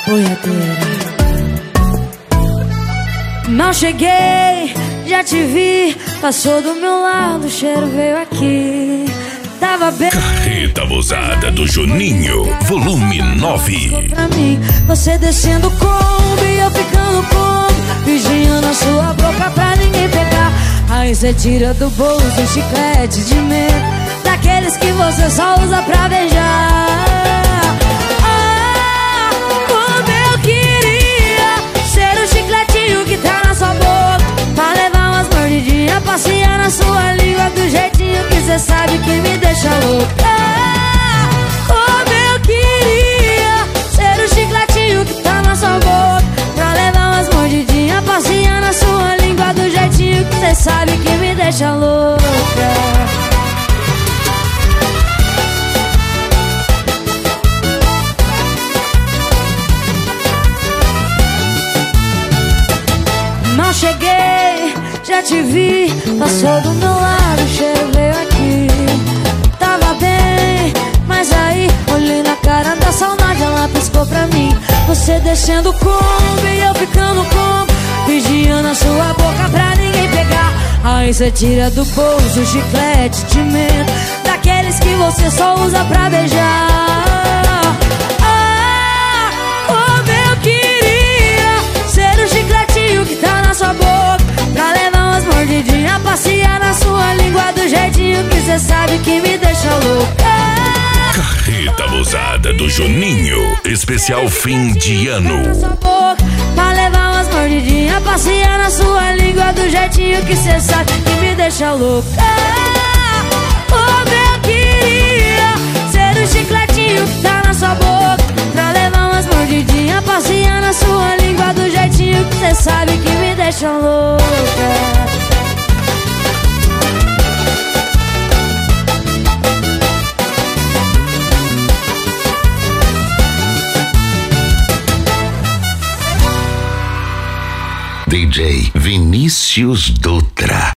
boiadeira. Mal cheguei, já te vi, passou do meu lado, o cheiro veio aqui. Tava bem. Carreta abusada do Juninho, volume 9. Pra mim, você descendo como e eu ficando como, vigiando a sua boca pra ninguém pegar. Aí você tira do bolso um chiclete de menta, daqueles que você só usa pra beijar. Ah, como eu queria ser o chicletinho que tá na sua boca, pra levar umas mordidinhas, passear na sua língua do jeitinho que cê sabe que me deixa louca. Ah, como eu queria ser o chicletinho que tá na sua boca, pra levar umas mordidinhas, passear na sua língua do jeitinho que cê sabe que me deixa louca. Mal cheguei, já te vi, passou do meu lado, o cheiro veio aqui. Tava bem, mas aí olhei na cara da saudade, ela piscou pra mim. Você descendo como e eu ficando como, vigiando a sua boca pra ninguém pegar. Aí você tira do bolso o chiclete de menta, daqueles que você só usa pra beijar. Ah, como eu queria ser o chicletinho que tá na sua boca, pra levar umas mordidinhas, passear na sua língua do jeitinho que cê sabe que me deixa louca. Carreta abusada do Juninho, especial fim de ano. Pra levar umas mordidinhas, passear na sua língua do jeitinho que cê sabe que me deixa louca. Como eu queria ser o chicletinho que tá na sua boca, pra levar umas mordidinhas, passear na sua língua do jeitinho que cê sabe que me deixa louca. DJ Vinícius Dutra.